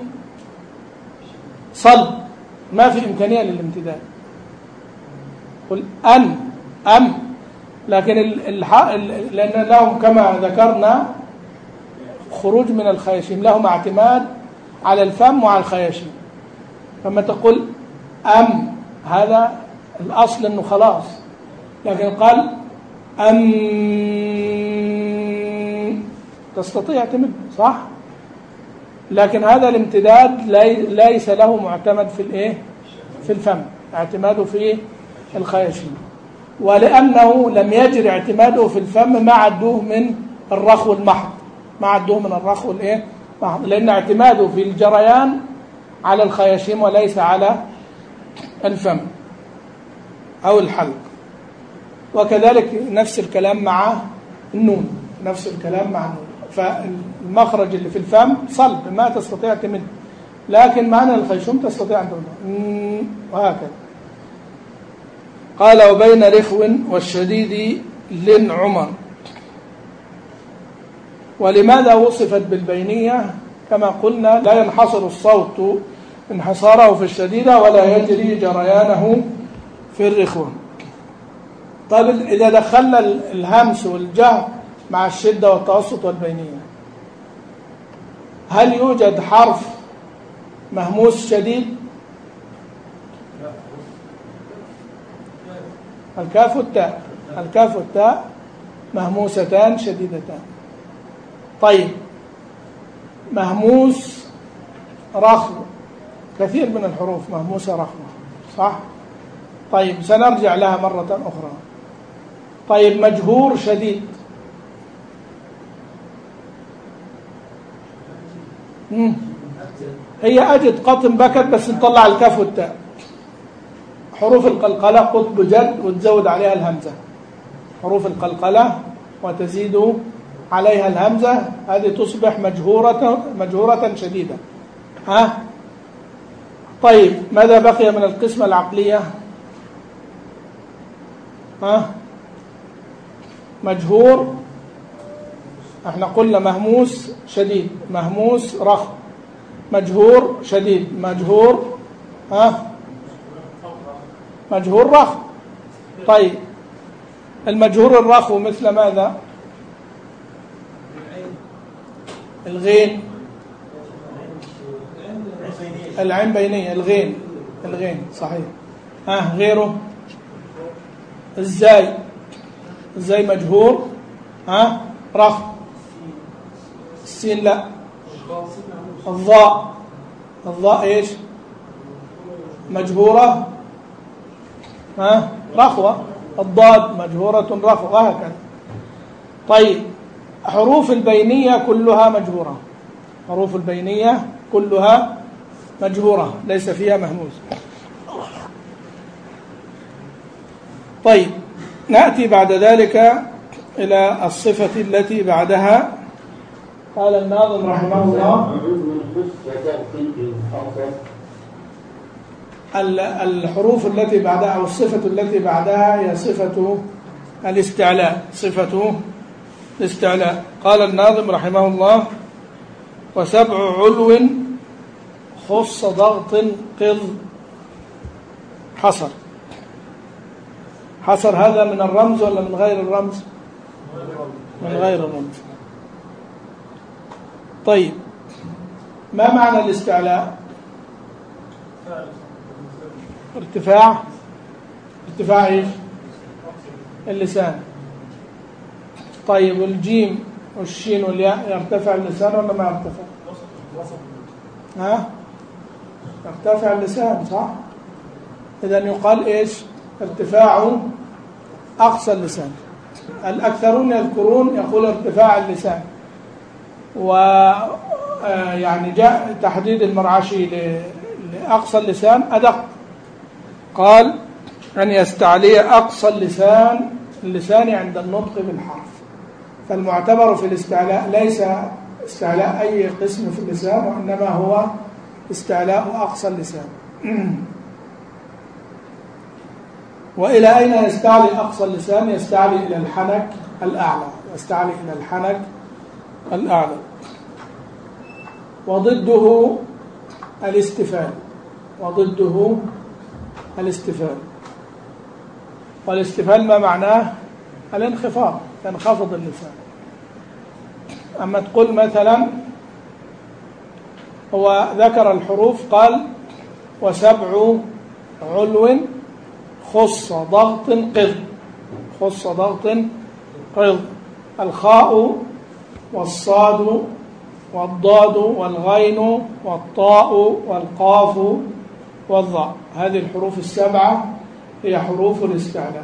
صلب، ما في إمكانية للامتداد. قل أن أم، لكن الح... لأن لهم كما ذكرنا خروج من الخياشيم، لهم اعتماد على الفم وعلى الخياشيم. فما تقول أم هذا الأصل أنه خلاص، لكن قال أم تستطيع تمد، صح؟ لكن هذا الامتداد ليس له معتمد في الايه في الفم، اعتماده في الخياشيم. ولأنه لم يجري اعتماده في الفم ما عدوه من الرخو المحض، ما عدوه من الرخو الايه محض، لأن اعتماده في الجريان على الخياشيم وليس على الفم أو الحلق. وكذلك نفس الكلام مع النون، نفس الكلام مع النون. فالمخرج اللي في الفم صلب ما تستطيع تمد، لكن معنى الخيشوم تستطيع أن تمد، وهكذا. قال وبين رخو والشديد لن عمر. ولماذا وصفت بالبينية؟ كما قلنا لا ينحصر الصوت انحصاره في الشديدة ولا يجري جريانه في الرخوة. طيب إذا دخلنا الهمس والجهر مع الشدة والتوسط والبينية، هل يوجد حرف مهموس شديد؟ الكاف والتاء، الكاف والتاء مهموستان شديدتان. طيب مهموس رخو، كثير من الحروف مهموسة رخوة، صح؟ طيب سنرجع لها مرة أخرى. طيب مجهور شديد، مم. هي أجد قطن بكت بس نطلع الكاف والتاء. حروف القلقلة قطب جد وتزود عليها الهمزة، حروف القلقلة وتزيد عليها الهمزة، هذه تصبح مجهورة مجهورة شديدة. ها؟ طيب ماذا بقي من القسمة العقلية؟ ها؟ مجهور، احنا قلنا مهموس شديد، مهموس رخو، مجهور شديد، مجهور ها مجهور رخو. طيب المجهور الرخو مثل ماذا؟ الغين، العين بينية، الغين، الغين صحيح. ها غيره؟ ازاي ازاي مجهور ها رخو. السين لا. الضاء، الضاء ايش؟ مجهورة ها رخوة. الضاد مجهورة رخوة، وهكذا. طيب حروف البينية كلها مجهورة، حروف البينية كلها مجهورة ليس فيها مهموس. طيب نأتي بعد ذلك إلى الصفة التي بعدها. قال الناظم رحمه الله الحروف التي بعدها أو الصفة التي بعدها هي صفة الاستعلاء، صفة الاستعلاء. قال الناظم رحمه الله وسبع علو خص ضغط قض حصر. حصر هذا من الرمز ولا من غير الرمز؟ من غير الرمز. طيب ما معنى الاستعلاء؟ ارتفاع، ارتفاع ايش؟ اللسان. طيب والجيم والشين والياء يرتفع اللسان ولا ما يرتفع؟ ها؟ يرتفع اللسان صح؟ إذن يقال إيش؟ ارتفاع أقصى اللسان. الأكثرون يذكرون يقول ارتفاع اللسان، و يعني جاء تحديد المرعشي لأقصى اللسان أدق، قال أن يستعلي أقصى اللسان اللسان عند النطق بالحرف. فالمعتبر في الاستعلاء ليس استعلاء أي قسم في اللسان، وإنما هو استعلاء أقصى اللسان. وإلى أين يستعلي أقصى اللسان؟ يستعلي إلى الحنك الأعلى، يستعلي إلى الحنك الأعلى. وضده الاستفال، وضده الاستفال. والاستفال ما معناه؟ الانخفاض، ينخفض اللسان. أما تقول مثلا هو ذكر الحروف قال وسبع علو خص ضغط قض، خص ضغط قض. الخاء والصاد والضاد والغين والطاء والقاف والظاء، هذه الحروف السبعة هي حروف الاستعلاء.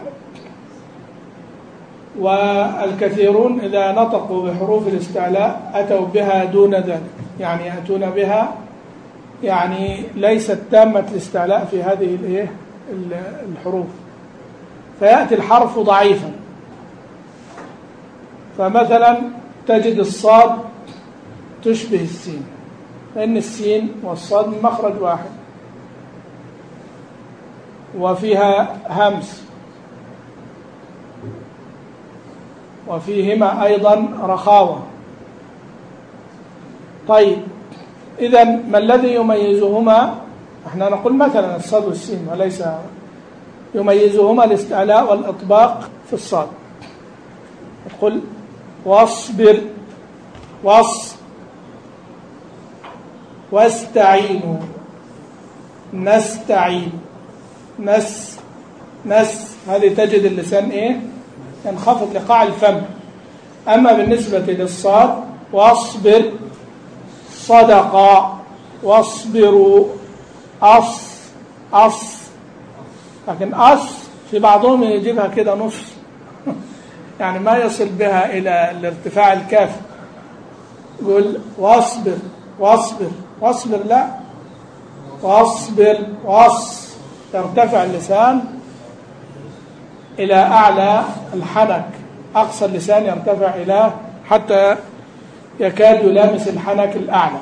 والكثيرون إذا نطقوا بحروف الاستعلاء أتوا بها دون ذلك، يعني يأتون بها يعني ليست تامة الاستعلاء في هذه الحروف، فيأتي الحرف ضعيفا. فمثلا تجد الصاد تشبه السين، لأن السين والصاد من مخرج واحد وفيها همس، وفيهما أيضا رخاوة. طيب إذن ما الذي يميزهما؟ احنا نقول مثلا الصاد والسين، وليس يميزهما الاستعلاء والإطباق في الصاد. نقول واصبر، واص، واستعينوا، نستعين، نس، نس، هذه تجد اللسان ايه؟ ينخفض لقاع الفم. أما بالنسبة للصاد واصبر، صدقا، واصبروا، أص، أص. لكن أص في بعضهم يجيبها كده نص يعني ما يصل بها إلى الارتفاع الكافي، يقول واصبر، واصبر، واصبر، لا، واصبر، واص، يرتفع اللسان إلى أعلى الحنك، أقصى اللسان يرتفع إلى حتى يكاد يلامس الحنك الأعلى.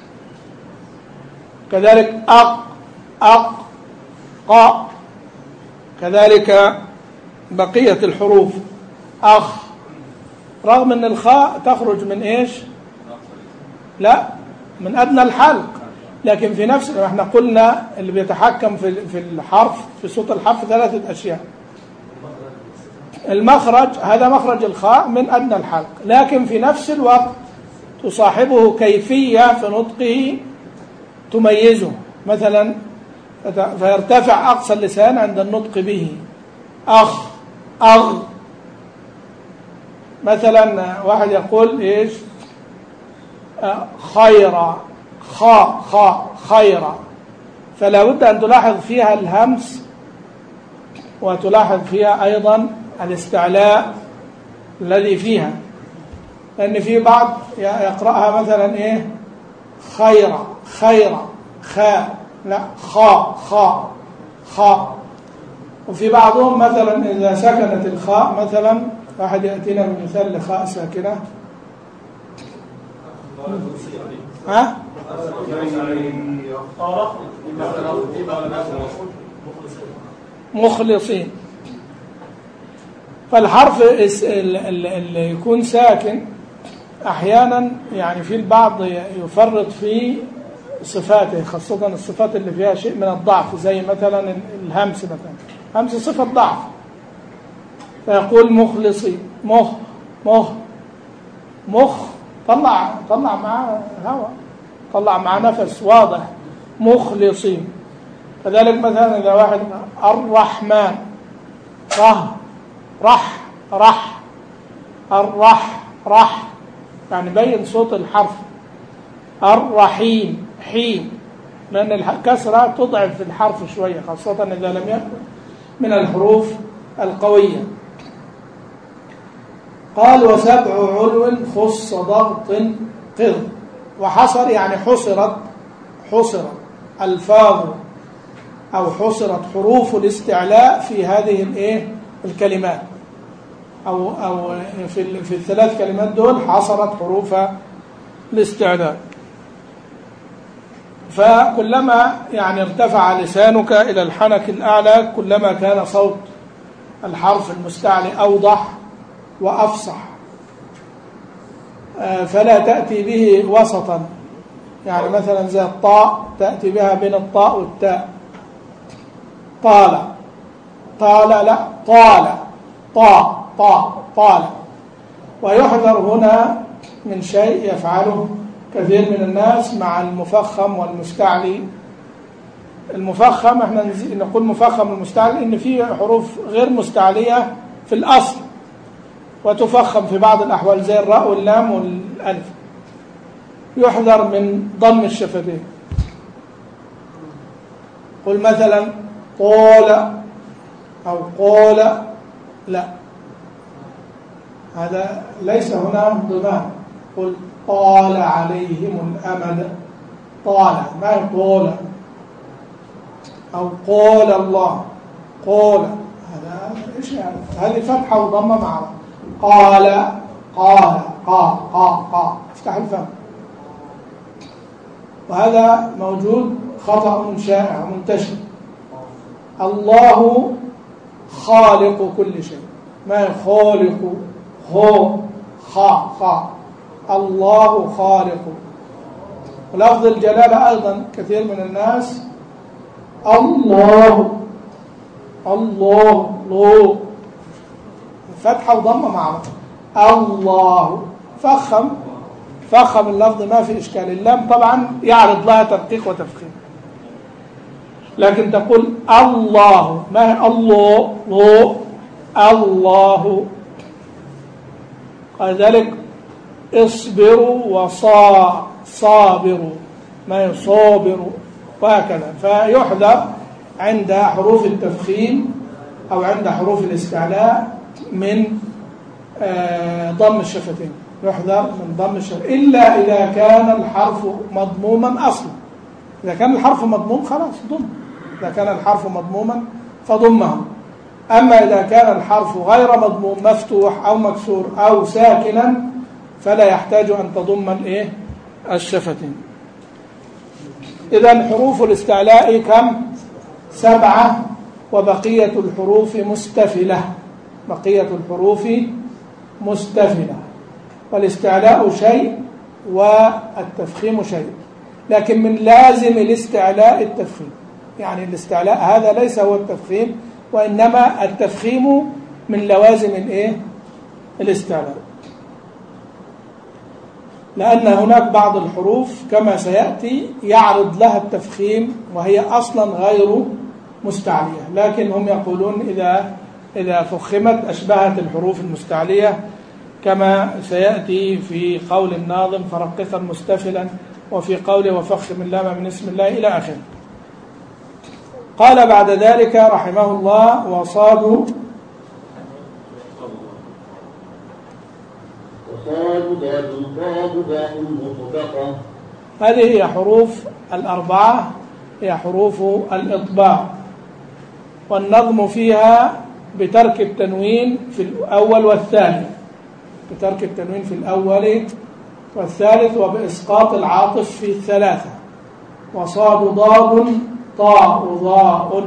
كذلك أق، أق، قاء. كذلك بقية الحروف أخ، رغم أن الخاء تخرج من إيش؟ لا، من أدنى الحلق، لكن في نفس احنا قلنا اللي بيتحكم في في الحرف في صوت الحرف ثلاثة أشياء. المخرج، هذا مخرج الخاء من أدنى الحلق، لكن في نفس الوقت تصاحبه كيفية في نطقه تميزه، مثلا فيرتفع أقصى اللسان عند النطق به، أخ، أغ. مثلا واحد يقول إيش؟ خيرا، خاء، خاء، خيرا، فلا بد أن تلاحظ فيها الهمس، وتلاحظ فيها أيضا الاستعلاء الذي فيها، لأن في بعض يقرأها مثلا إيه؟ خيرا، خيرا، خاء، لا، خاء، خاء، خاء. وفي بعضهم مثلا إذا سكنت الخاء، مثلا واحد يأتينا بمثال لخاء ساكنة، ها؟ مخلصين. فالحرف اللي يكون ساكن أحيانا يعني في البعض يفرط في صفاته، خاصة الصفات اللي فيها شيء من الضعف، زي مثلا الهمس، مثلا همس صفة ضعف، فيقول مخلصين، مخ، مخ، مخ، طلع طلع معاه هواء، طلع معاه نفس واضح، مخلصين. كذلك مثلا إذا واحد الرحمن، رح، رح، رح، الرح رح يعني بين صوت الحرف. الرحيم حين، لأن الكسرة تضعف الحرف شوية خاصة إذا لم يكن من الحروف القوية. قال وسبع علو خص ضغط قض، وحصر يعني حصرت حصرت ألفاظ أو حصرت حروف الاستعلاء في هذه الايه الكلمات، أو أو في في الثلاث كلمات دول حصرت حروف الاستعلاء. فكلما يعني ارتفع لسانك إلى الحنك الأعلى كلما كان صوت الحرف المستعلي أوضح وأفصح. فلا تأتي به وسطا، يعني مثلا زي الطاء تأتي بها بين الطاء والتاء. طال طال لا طال طاء طاء طال. ويحذر هنا من شيء يفعله كثير من الناس مع المفخم والمستعلي. المفخم احنا نقول مفخم والمستعلي ان في حروف غير مستعلية في الأصل وتفخم في بعض الأحوال زي الراء واللام والألف. يحذر من ضم الشفتين. قل مثلا طول أو قول، لا، هذا ليس هنا ضمان. قل طال عليهم الأمد، طال ما يطول. أو قول الله قول، هذا إيش يعني؟ هذه فتحة وضمة مع بعض. قال قال قا قا قا، افتح الفم. وهذا موجود خطأ شائع منتشر. الله خالق كل شيء، ما خالق هو خا خا، الله خالق. ولفظ الجلالة أيضا كثير من الناس الله الله لو، فتحة وضمة مع بعض. الله فخم فخم اللفظ ما في إشكال. اللام طبعا يعرض لها تدقيق وتفخيم، لكن تقول الله ما هي الله لو الله. قال ذلك اصبروا وصا صابروا ما يصابروا، وهكذا. فيحذر عند حروف التفخيم أو عند حروف الاستعلاء من ضم الشفتين، يحذر من ضم الشفتين إلا إذا كان الحرف مضموما أصلا. إذا كان الحرف مضموم خلاص ضم، إذا كان الحرف مضموما فضمه. أما إذا كان الحرف غير مضموم مفتوح أو مكسور أو ساكنا فلا يحتاج أن تضم الإيه الشفتين. إذن حروف الاستعلاء كم؟ سبعة، وبقية الحروف مستفلة. بقية الحروف مستفلة، والاستعلاء شيء والتفخيم شيء، لكن من لازم الاستعلاء التفخيم. يعني الاستعلاء هذا ليس هو التفخيم، وإنما التفخيم من لوازم الايه الاستعلاء، لأن هناك بعض الحروف كما سيأتي يعرض لها التفخيم وهي أصلا غير مستعلية، لكن هم يقولون إذا إذا فخمت أشبهت الحروف المستعلية، كما سيأتي في قول الناظم فرققا مستفلا، وفي قوله وفخم اللام من اسم الله إلى آخره. قال بعد ذلك رحمه الله وصاد هذه هي حروف الأربعة، هي حروف الإطباع، والنظم فيها بترك التنوين في الأول والثاني، بترك التنوين في الأول والثالث، وبإسقاط العاطف في الثلاثة. وصاد ضاد طاء ضاء،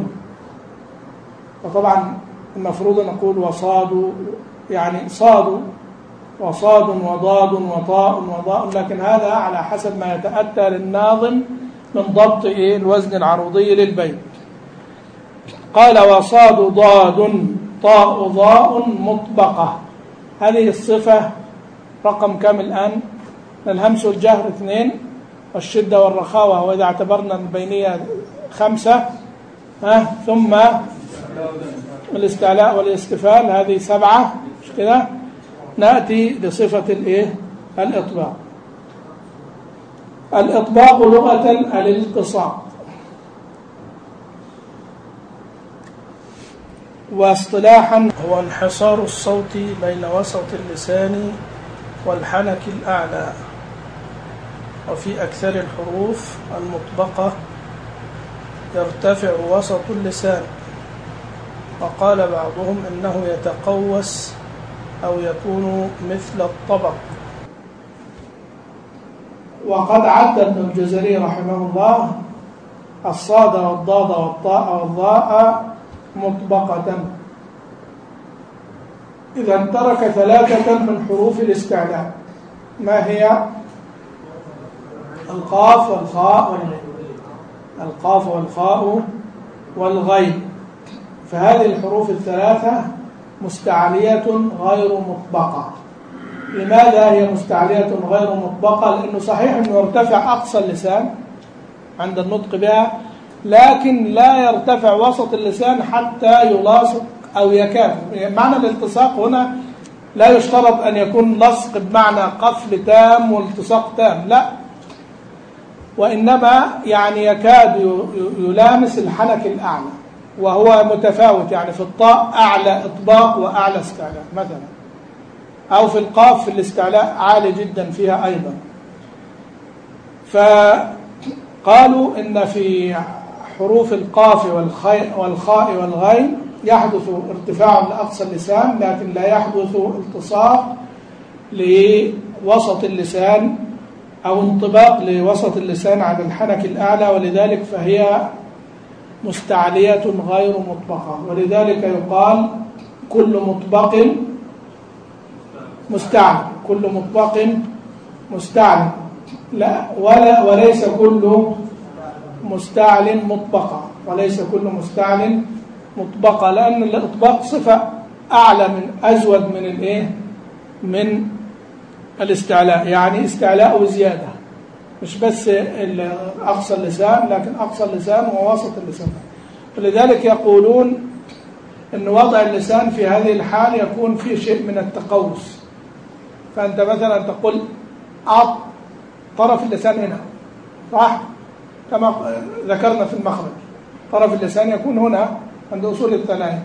وطبعا المفروض نقول وصاد يعني صاد وصاد وضاد وطاء وضاء، لكن هذا على حسب ما يتأتى للناظم من ضبط الوزن العروضي للبيت. قال وصاد ضاد طاء ضاء مطبقة. هذه الصفة رقم كم الآن؟ الهمس والجهر اثنين، والشدة والرخاوة وإذا اعتبرنا البينية خمسة، ها ثم الاستعلاء والاستفال هذه سبعة، مش كده؟ نأتي لصفة الإيه؟ الإطباق. الإطباق لغة الالتصاق، واصطلاحا هو انحصار الصوت بين وسط اللسان والحنك الأعلى، وفي أكثر الحروف المطبقة يرتفع وسط اللسان، وقال بعضهم إنه يتقوس أو يكون مثل الطبق. وقد عد ابن الجزري رحمه الله الصاد والضاد والطاء والظاء مطبقة، إذا ترك ثلاثة من حروف الاستعلاء. ما هي؟ القاف والخاء والغين. القاف والخاء والغين، فهذه الحروف الثلاثة مستعلية غير مطبقة. لماذا هي مستعلية غير مطبقة؟ لأنه صحيح أنه يرتفع أقصى اللسان عند النطق بها، لكن لا يرتفع وسط اللسان حتى يلاصق أو يكاد. معنى الالتصاق هنا لا يشترط أن يكون لصق بمعنى قفل تام والتصاق تام، لا، وإنما يعني يكاد يلامس الحنك الأعلى، وهو متفاوت، يعني في الطاء أعلى إطباق وأعلى استعلاء مثلا، أو في القاف في الاستعلاء عالي جدا فيها أيضا. فقالوا إن في حروف القاف والخاء والغين يحدث ارتفاع لأقصى اللسان، لكن لا يحدث التصاق لوسط اللسان أو انطباق لوسط اللسان على الحنك الأعلى، ولذلك فهي مستعلية غير مطبقة. ولذلك يقال كل مطبق مستعل، كل مطبق مستعل، لا ولا وليس كل مستعل مطبقة، وليس كل مستعل مطبقة، لأن الإطباق صفة أعلى من أزود من الإيه؟ من الاستعلاء، يعني استعلاء وزيادة، مش بس أقصى اللسان، لكن أقصى اللسان ووسط اللسان. ولذلك يقولون أن وضع اللسان في هذه الحال يكون فيه شيء من التقوس. فأنت مثلا تقول أط، طرف اللسان هنا، صح؟ كما ذكرنا في المخرج، طرف اللسان يكون هنا عند أصول الثنايا.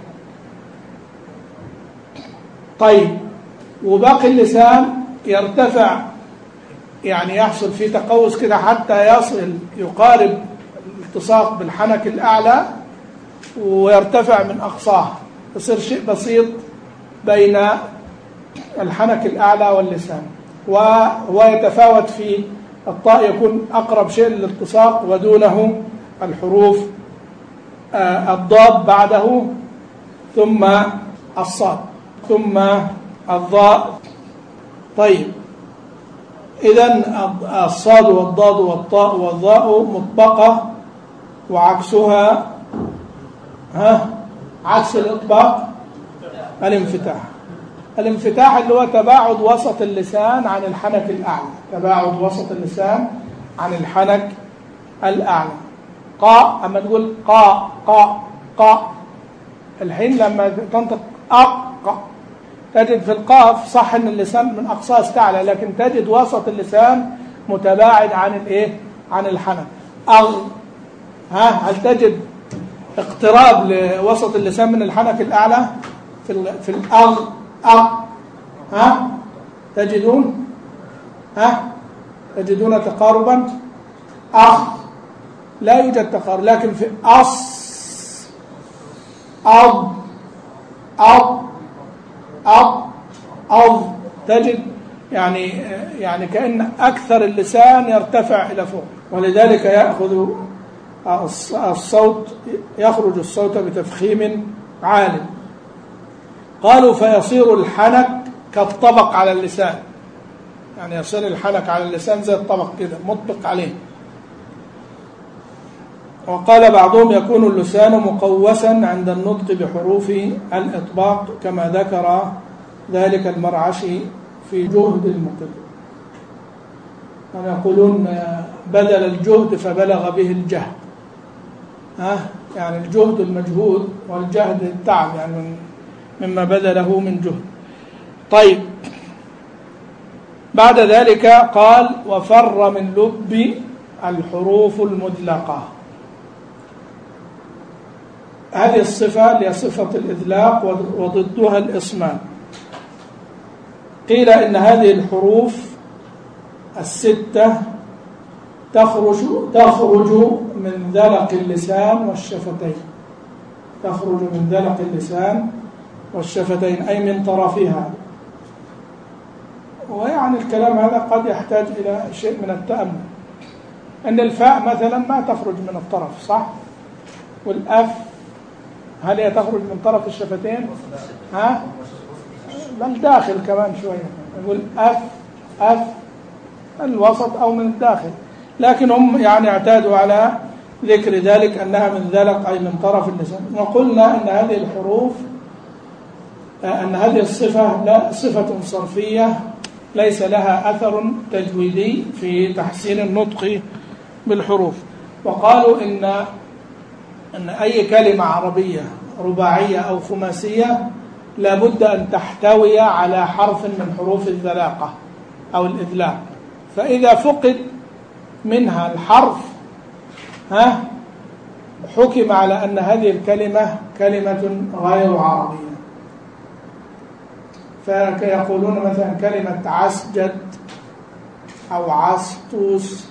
طيب، وباقي اللسان يرتفع، يعني يحصل فيه تقوس كده حتى يصل يقارب الالتصاق بالحنك الأعلى ويرتفع من أقصاه، يصير شيء بسيط بين الحنك الأعلى واللسان. وهو يتفاوت في الطاء، يكون أقرب شيء للالتصاق ودونه الحروف الضاد بعده، ثم الصاد، ثم الضاء. طيب، إذن الصاد والضاد والطاء والظاء مطبقة، وعكسها ها عكس الإطباق الانفتاح. الانفتاح اللي هو تباعد وسط اللسان عن الحنك الأعلى، تباعد وسط اللسان عن الحنك الأعلى. قاء، أما تقول قاء قاء قاء، الحين لما تنطق أق، تجد في القاف صح ان اللسان من اقصاه استعلى، لكن تجد وسط اللسان متباعد عن الايه؟ عن الحنك. اغ، ها، هل تجد اقتراب لوسط اللسان من الحنك الاعلى في في الاغ؟ اغ، ها، تجدون ها تجدون تقاربا؟ اخ، لا يوجد تقارب، لكن في اص، اض، اض، أض، أض، تجد يعني يعني كأن أكثر اللسان يرتفع إلى فوق، ولذلك يأخذ الصوت، يخرج الصوت بتفخيم عالي. قالوا فيصير الحنك كالطبق على اللسان، يعني يصير الحنك على اللسان زي الطبق كده مطبق عليه. وقال بعضهم يكون اللسان مقوسا عند النطق بحروف الإطباق، كما ذكر ذلك المرعشي في جهد المقل. يقولون بذل الجهد فبلغ به الجهد، ها، يعني الجهد المجهود والجهد التعب، يعني مما بذله من جهد. طيب، بعد ذلك قال وفر من لب الحروف المدلقة. هذه الصفة هي صفة الإذلاق وضدها الإصمام. قيل إن هذه الحروف الستة تخرج تخرج من ذلق اللسان والشفتين، تخرج من ذلق اللسان والشفتين أي من طرفها. ويعني الكلام هذا قد يحتاج إلى شيء من التأمل، أن الفاء مثلا ما تخرج من الطرف، صح؟ والأف هل هي تخرج من طرف الشفتين؟ ها؟ بل داخل كمان شوية، يقول أف أف الوسط أو من الداخل، لكن هم يعني اعتادوا على ذكر ذلك أنها من ذلك أي من طرف اللسان. وقلنا أن هذه الحروف أن هذه الصفة لا صفة صرفية ليس لها أثر تجويدي في تحسين النطق بالحروف. وقالوا إن أن أي كلمة عربية رباعية أو خماسية لابد أن تحتوي على حرف من حروف الذلاقة أو الإذلاق، فإذا فقد منها الحرف ها حكم على أن هذه الكلمة كلمة غير عربية. فيقولون مثلا كلمة عسجد أو عسطوس،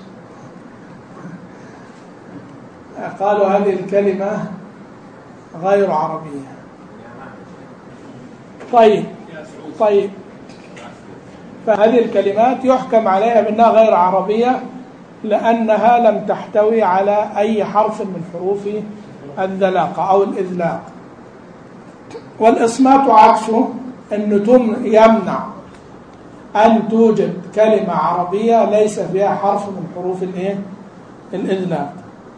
قالوا هذه الكلمة غير عربية. طيب طيب فهذه الكلمات يحكم عليها بأنها غير عربية لأنها لم تحتوي على أي حرف من حروف الذلاقة أو الإذلاق. والإصمات عكسه، أنه يمنع أن توجد كلمة عربية ليس فيها حرف من حروف الإذلاق.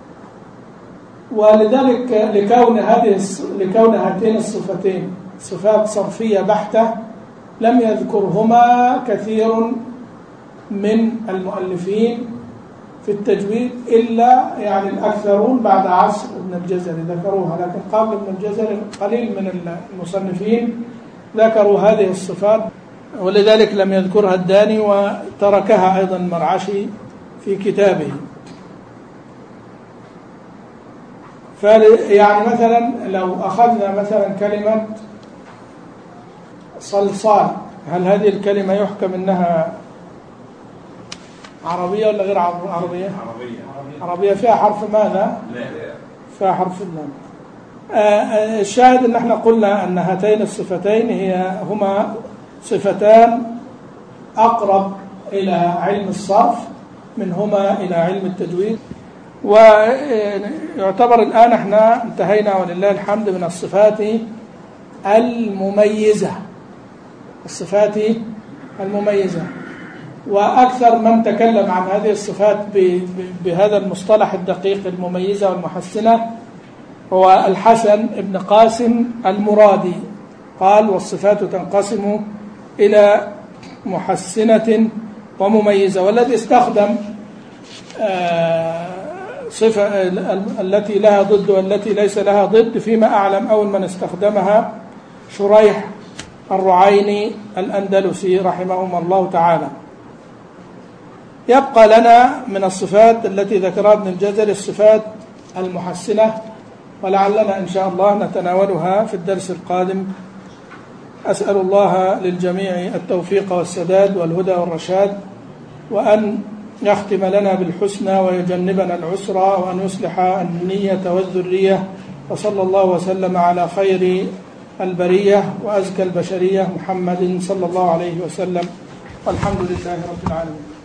ولذلك لكون هذه لكون هاتين الصفتين صفات صرفية بحتة لم يذكرهما كثير من المؤلفين في التجويد إلا يعني الأكثرون بعد عصر ابن الجزري ذكروها، لكن قبل ابن الجزري قليل من المصنفين ذكروا هذه الصفات، ولذلك لم يذكرها الداني وتركها أيضا المرعشي في كتابه. يعني مثلا لو أخذنا مثلا كلمة صلصال، هل هذه الكلمة يحكم أنها عربية ولا غير عربية؟ عربية. عربية فيها حرف ماذا؟ لا. فيها حرف اللام. آه الشاهد أن احنا قلنا أن هاتين الصفتين هي هما صفتان أقرب إلى علم الصرف منهما إلى علم التجويد. ويعتبر الآن احنا انتهينا ولله الحمد من الصفات المميزة، الصفات المميزة. وأكثر من تكلم عن هذه الصفات بهذا المصطلح الدقيق المميزة والمحسنة هو الحسن ابن قاسم المرادي، قال والصفات تنقسم إلى محسنة ومميزة. والذي استخدم صفة التي لها ضد والتي ليس لها ضد فيما أعلم أول من استخدمها شريح الرعيني الأندلسي رحمهم الله تعالى. يبقى لنا من الصفات التي ذكرها ابن الجزري الصفات المحسنة، ولعلنا إن شاء الله نتناولها في الدرس القادم. أسأل الله للجميع التوفيق والسداد والهدى والرشاد، وأن يختم لنا بالحسنى ويجنبنا العسرى، وأن يصلح النية والذرية. وصلى الله وسلم على خير البرية وأزكى البشرية محمد صلى الله عليه وسلم، والحمد لله رب العالمين.